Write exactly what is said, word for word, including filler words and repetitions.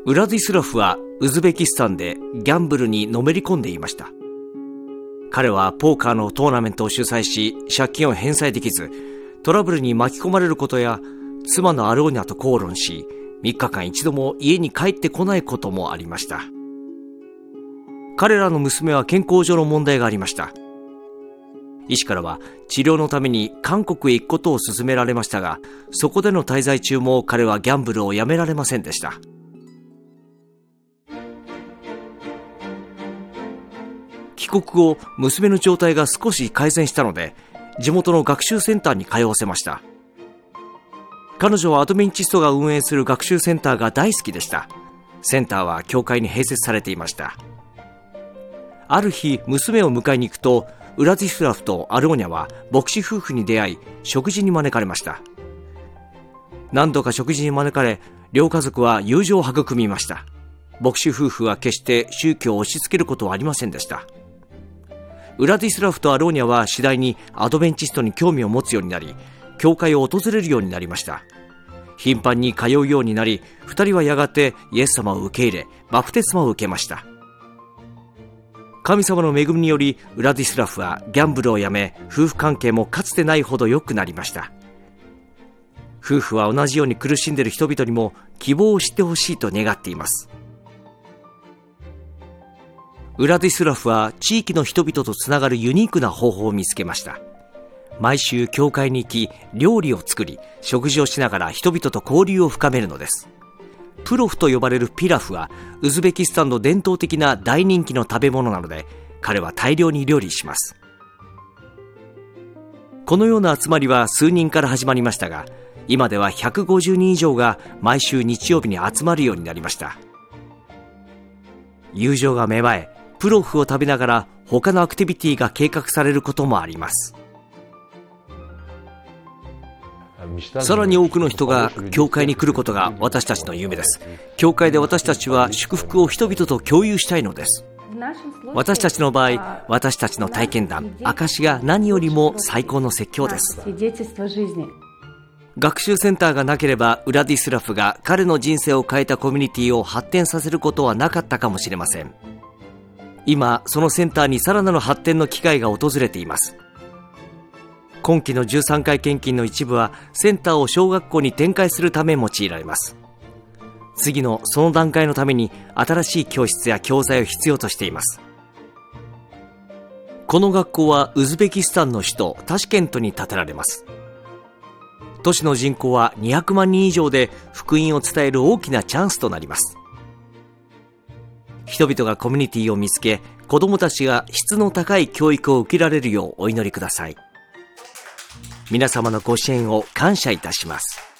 ウラディスラフはウズベキスタンでギャンブルにのめり込んでいました。彼はポーカーのトーナメントを主催し、借金を返済できずトラブルに巻き込まれることや、妻のアローニャと口論し、みっかかん一度も家に帰ってこないこともありました。彼らの娘は健康上の問題がありました。医師からは治療のために韓国へ行くことを勧められましたが、そこでの滞在中も彼はギャンブルをやめられませんでした。帰国後、娘の状態が少し改善したので、地元の学習センターに通わせました。彼女はアドベンチストが運営する学習センターが大好きでした。センターは教会に併設されていました。ある日、娘を迎えに行くと、ウラディスラフとアローニャは牧師夫婦に出会い、食事に招かれました。何度か食事に招かれ、両家族は友情を育みました。牧師夫婦は決して宗教を押し付けることはありませんでした。ウラディスラフとアローニャは次第にアドベンチストに興味を持つようになり、教会を訪れるようになりました。頻繁に通うようになり、二人はやがてイエス様を受け入れ、バプテスマを受けました。神様の恵みにより、ウラディスラフはギャンブルをやめ、夫婦関係もかつてないほど良くなりました。夫婦は同じように苦しんでいる人々にも希望を知ってほしいと願っています。ウラディスラフは地域の人々とつながるユニークな方法を見つけました。毎週教会に行き、料理を作り、食事をしながら人々と交流を深めるのです。プロフと呼ばれるピラフはウズベキスタンの伝統的な大人気の食べ物なので、彼は大量に料理します。このような集まりは数人から始まりましたが、今ではひゃくごじゅうにん以上が毎週日曜日に集まるようになりました。友情が芽生え、プロフを食べながら他のアクティビティが計画されることもあります。さらに多くの人が教会に来ることが私たちの夢です。教会で私たちは祝福を人々と共有したいのです。私たちの場合、私たちの体験談、証が何よりも最高の説教です。学習センターがなければ、ウラディスラフが彼の人生を変えたコミュニティを発展させることはなかったかもしれません。今、そのセンターにさらなる発展の機会が訪れています。今期のじゅうさんかい献金の一部は、センターを小学校に展開するため用いられます。次のその段階のために、新しい教室や教材を必要としています。この学校はウズベキスタンの首都タシケントに建てられます。都市の人口はにひゃくまんにん以上で、福音を伝える大きなチャンスとなります。人々がコミュニティを見つけ、子どもたちが質の高い教育を受けられるようお祈りください。皆様のご支援を感謝いたします。